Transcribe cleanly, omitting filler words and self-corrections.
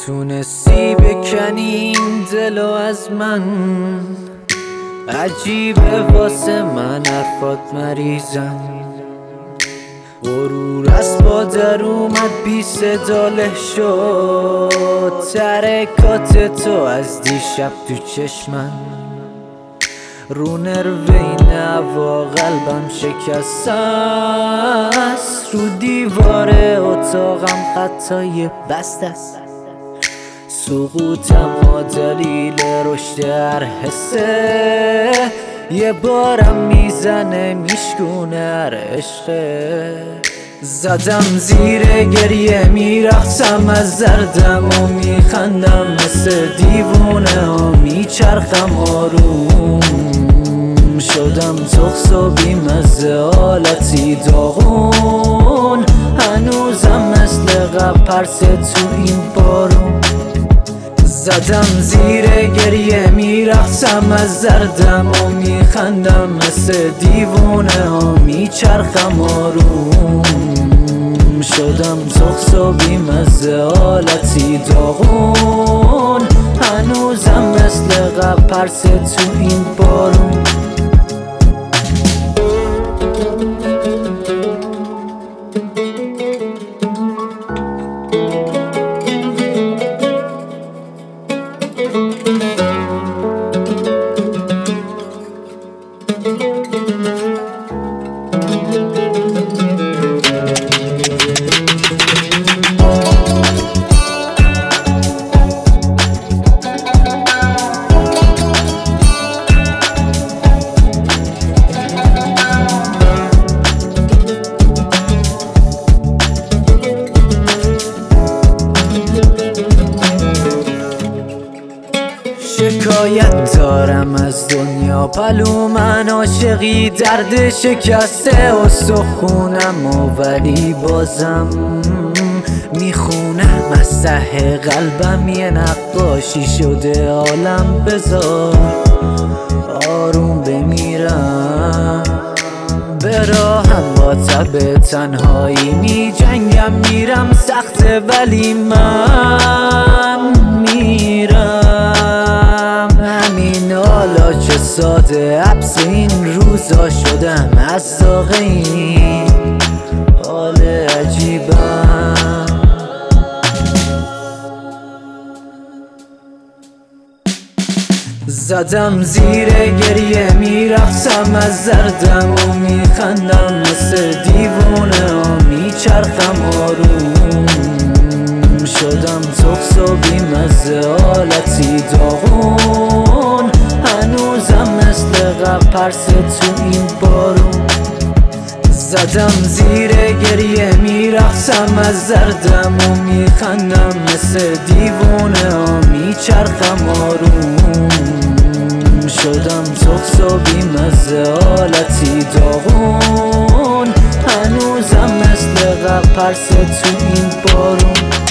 تونستی بکنی این دلو از من، عجیبه واسه من حرفات مریضم. غرور از پادر اومد بی صدا له شد، ترکات تو از دیشب تو چشمم. رو نروین هوا قلبم شکسته است، رو دیوار اتاقم خطای بسته است. سقوطم ما دلیل رشد هر حسه، یه بارم میزنه میشکونه هر عشقه. زدم زیر گریه میرقصم از دردم و میخندم، مثل دیوونه ها میچرخم آروم. شدم تخس و بیمزه حالتی داغون، هنوزم مثل قبل پرسه تو این بارون. زدم زیر گریه میرقصم از دردم و میخندم، مثل دیوونه ها میچرخم آروم. شدم تخس و بیمزه حالتی داغون، هنوزم مثل قبل پرسه تو این بارون. شکایت دارم از دنیا پلو، من عاشقی درد شکسته استخونم و ولی بازم میخونم. از ته قلبم یه نقاشی شده عالم، بذار آروم بمیرم. به راهم با تب تنهایی می جنگم، میرم سخته ولی من میرم. همین حالا چه ساده حبس این روزا شدم، از داغ این حال عجیبم. زدم زیر گریه میرقصم از دردم و میخندم، مثل دیوونه ها میچرخم آروم. شدم تخس و بیمزه حالتی داغون، هنوزم مثل قبل پرسه تو این بارون. زدم زیر گریه میرقصم از دردم و میخندم، مثل دیوونه ها میچرخم آروم. شدم تخس و بیمزه حالتی داغون، هنوزم مثل قبل پرسه تو این بارون.